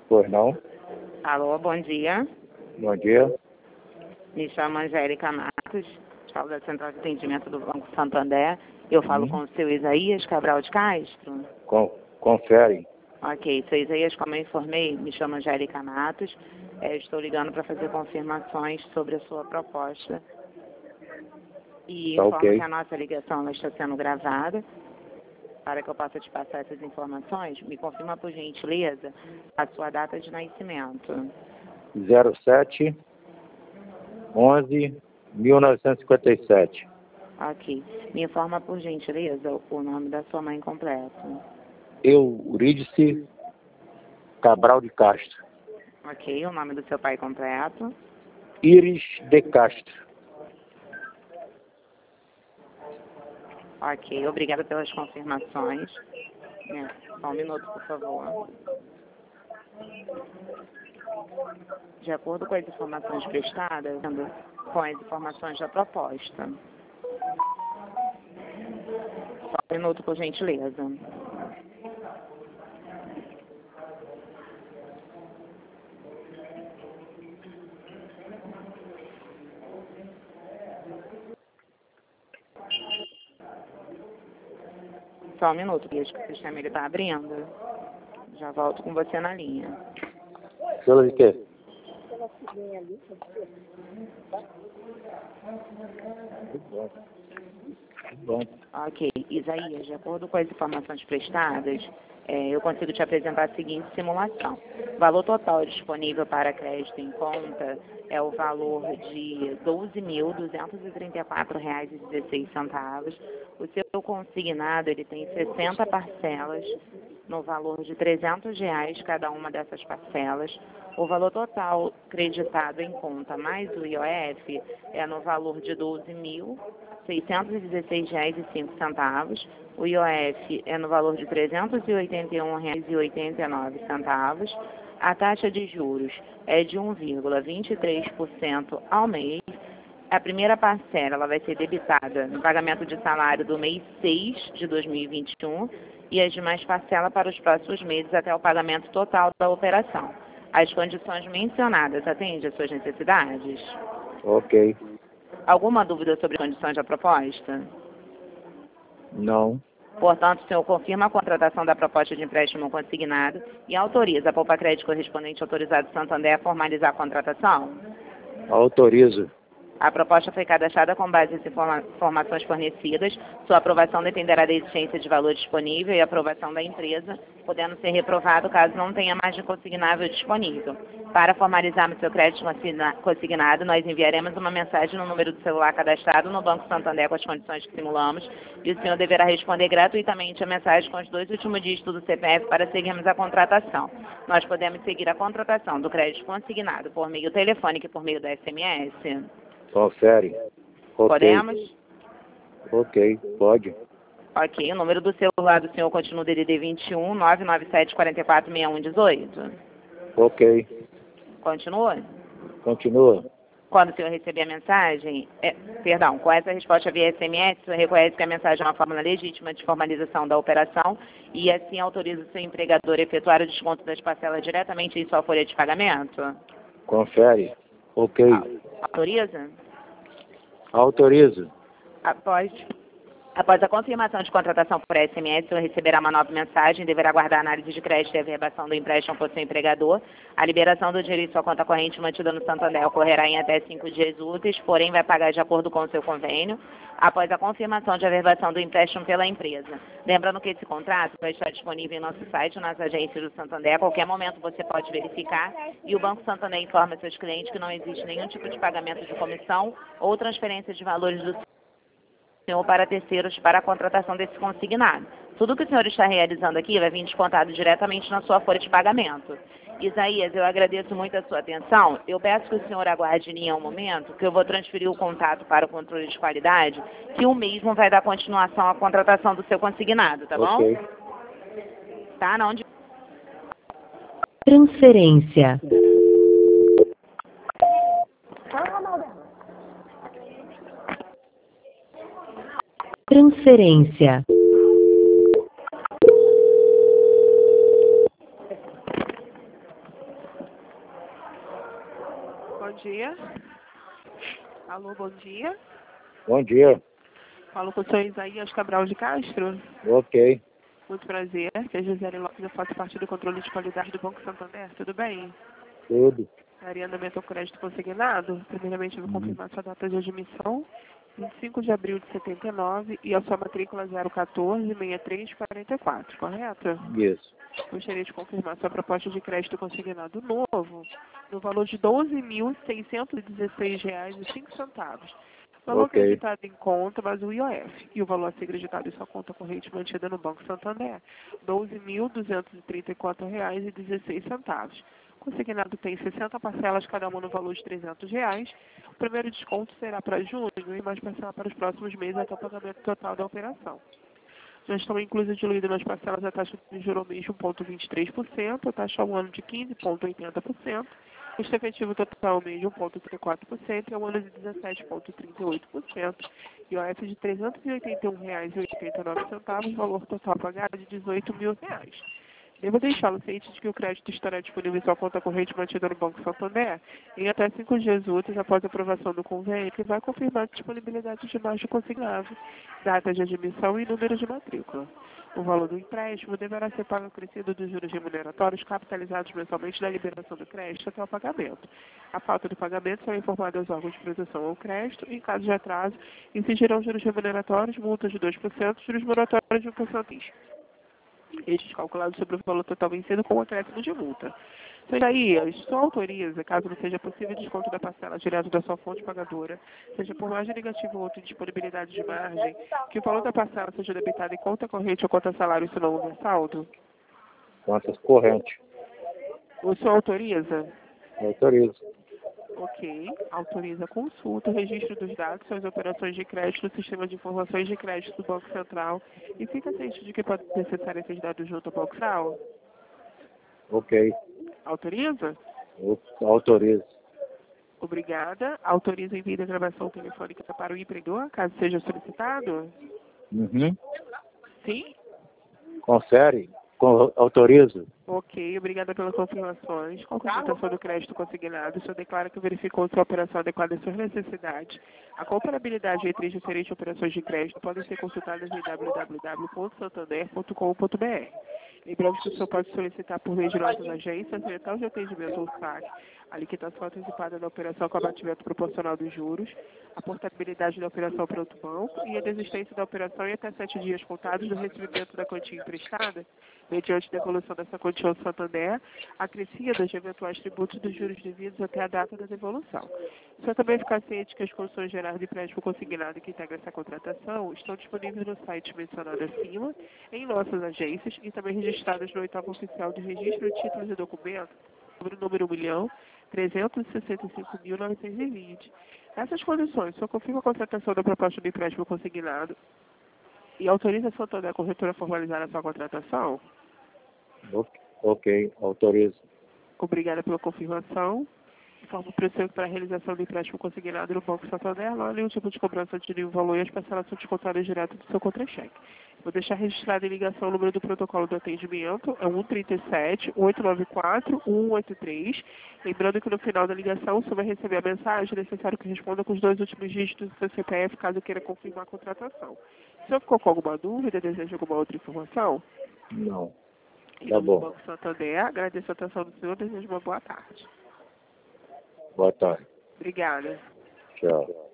Pois não. Alô, bom dia. Bom dia. Me chamo Angélica Matos, falo da Central de Atendimento do Banco Santander. Eu falo com o seu Isaías Cabral de Castro. Confere. Ok, seu Isaías, como eu informei, me chamo Angélica Matos. Estou ligando para fazer confirmações sobre a sua proposta. E Tá, informo ok. que a nossa ligação ela está sendo gravada. Para que eu possa te passar essas informações, me confirma, por gentileza, a sua data de nascimento. 07 11 1957. Ok. Me informa, por gentileza, o nome da sua mãe completo. Eurídice Cabral de Castro. Ok. O nome do seu pai completo. Íris de Castro. Ok. Obrigada pelas confirmações. Só um minuto, por favor. De acordo com as informações prestadas, com as informações da proposta. Só um minuto, por gentileza. Só um minuto, que o sistema está abrindo. Já volto com você na linha. Fila de quê? Bom. Ok. Isaías, de acordo com as informações prestadas, eu consigo te apresentar a seguinte simulação. O valor total disponível para crédito em conta é o valor de R$ 12.234,16. O seu consignado ele tem 60 parcelas no valor de R$ 300 cada uma dessas parcelas. O valor total creditado em conta mais o IOF é no valor de R$ 12.616,05. O IOF é no valor de R$ 381,89. A taxa de juros é de 1,23% ao mês. A primeira parcela ela vai ser debitada no pagamento de salário do mês 6 de 2021 e as demais parcelas para os próximos meses até o pagamento total da operação. As condições mencionadas atendem às suas necessidades? Ok. Alguma dúvida sobre as condições da proposta? Não. Portanto, o senhor confirma a contratação da proposta de empréstimo consignado e autoriza a Poupa Crédito correspondente autorizado Santander a formalizar a contratação? Autorizo. A proposta foi cadastrada com base nas informações fornecidas. Sua aprovação dependerá da existência de valor disponível e aprovação da empresa, podendo ser reprovado caso não tenha margem consignável disponível. Para formalizarmos seu crédito consignado, nós enviaremos uma mensagem no número do celular cadastrado no Banco Santander com as condições que simulamos e o senhor deverá responder gratuitamente a mensagem com os 2 últimos dígitos do CPF para seguirmos a contratação. Nós podemos seguir a contratação do crédito consignado por meio telefônico e por meio da SMS? Confere. Ok. Podemos? Ok, pode. Ok, o número do celular do senhor continua DDD 21 997 44 6118. Ok. Continua? Continua. Quando o senhor receber a mensagem, com essa resposta via SMS, o senhor reconhece que a mensagem é uma fórmula legítima de formalização da operação e assim autoriza o seu empregador a efetuar o desconto das parcelas diretamente em sua folha de pagamento? Confere. Ok. Autoriza? Autorizo. Após a confirmação de contratação por SMS, o senhor receberá uma nova mensagem, deverá aguardar a análise de crédito e a averbação do empréstimo por seu empregador. A liberação do dinheiro em sua conta corrente mantida no Santander ocorrerá em até 5 dias úteis, porém vai pagar de acordo com o seu convênio, após a confirmação de averbação do empréstimo pela empresa. Lembrando que esse contrato vai estar disponível em nosso site, nas agências do Santander. A qualquer momento você pode verificar e o Banco Santander informa seus clientes que não existe nenhum tipo de pagamento de comissão ou transferência de valores do senhor para terceiros para a contratação desse consignado. Tudo que o senhor está realizando aqui vai vir descontado diretamente na sua folha de pagamento. Isaías, eu agradeço muito a sua atenção. Eu peço que o senhor aguarde em linha um momento, que eu vou transferir o contato para o controle de qualidade, que o mesmo vai dar continuação à contratação do seu consignado, tá bom? Ok. Tá, não? Transferência. Transferência. dia. Alô, bom dia. Bom dia. Falo com o senhor Isaías Cabral de Castro. Ok. Muito prazer. Que a Gisele Lopes, eu faço parte do controle de qualidade do Banco Santander. Tudo bem? Tudo. Ariana Mentor Crédito Consignado. Primeiramente, eu vou confirmar sua data de admissão. 25 de abril de 79 e a sua matrícula 014-6344, correto? Isso. Gostaria de confirmar sua proposta de crédito consignado novo no valor de R$ 12.616,05. Valor Ok. acreditado em conta, mas o IOF. E o valor a ser acreditado em sua conta corrente mantida no Banco Santander, R$ 12.234,16. Consignado tem 60 parcelas, cada uma no valor de R$ 300. O primeiro desconto será para junho e mais parcela para os próximos meses até o pagamento total da operação. Já estão inclusas diluídas nas parcelas a taxa de juros mês de 1,23%, a taxa ao ano de 15,80%, o custo efetivo total mês de 1,34% e ao ano de 17,38%, IOF de R$ 381,89, valor total pagado de R$ 18 mil. Devo deixá-lo ciente de que o crédito estará disponível em sua conta corrente mantida no Banco Santander em até 5 dias úteis após a aprovação do convênio, que vai confirmar a disponibilidade de margem consignável, data de admissão e número de matrícula. O valor do empréstimo deverá ser pago acrescido dos juros remuneratórios capitalizados mensalmente da liberação do crédito até o pagamento. A falta do pagamento será informada aos órgãos de proteção ao crédito e, em caso de atraso, incidirão juros remuneratórios, multas de 2%, juros moratórios de 1%. Estes calculados sobre o valor total vencido com o acréscimo de multa. Senhor Isaías, só autoriza, caso não seja possível desconto da parcela direto da sua fonte pagadora, seja por margem negativa ou outra disponibilidade de margem, que o valor da parcela seja debitado em conta corrente ou conta salário, se não houver saldo? Contas correntes. O senhor autoriza? Autorizo. Ok. Autoriza a consulta, registro dos dados, suas operações de crédito no sistema de informações de crédito do Banco Central e fica ciente de que pode ser necessário esses dados junto ao Banco Central? Ok. Autoriza? Autorizo. Obrigada. Autoriza o envio da gravação telefônica para o empregador, caso seja solicitado? Uhum. Sim? Confere. Autorizo. Ok, obrigada pelas confirmações. Com a consultação do crédito consignado, o senhor declara que verificou se a operação adequada às suas necessidades. A comparabilidade entre as diferentes operações de crédito podem ser consultadas em www.santander.com.br. Lembramos que o senhor pode solicitar por meio de nossas agências, central de atendimento ou SAC, a liquidação antecipada da operação com abatimento proporcional dos juros, a portabilidade da operação para outro banco e a desistência da operação em até 7 dias contados do recebimento da quantia emprestada, mediante devolução dessa quantia ao Santander, acrescida de eventuais tributos dos juros devidos até a data da devolução. O senhor também fica ciente que as condições gerais de empréstimo consignado que integram essa contratação estão disponíveis no site mencionado acima, em nossas agências e também registradas no oitavo oficial de registro de títulos e documentos, sobre o número 1.365.920. Essas condições só confirma a contratação da proposta de empréstimo consignado e autoriza a Santander Corretora a formalizar a sua contratação? Ok. Autorizo. Obrigada pela confirmação. Informo para o senhor que para a realização do empréstimo consignado no Banco Santander, não há nenhum tipo de cobrança de nenhum valor e as parcelas são descontadas direto do seu contra-cheque. Vou deixar registrado em ligação o número do protocolo do atendimento, é 137-894-1183. Lembrando que no final da ligação o senhor vai receber a mensagem, é necessário que responda com os 2 últimos dígitos do seu CPF, caso queira confirmar a contratação. O senhor ficou com alguma dúvida, deseja alguma outra informação? Não. Em Tá nome do bom. Banco Santander, agradeço a atenção do senhor, desejo uma boa tarde. Boa tarde. Obrigada. Tchau.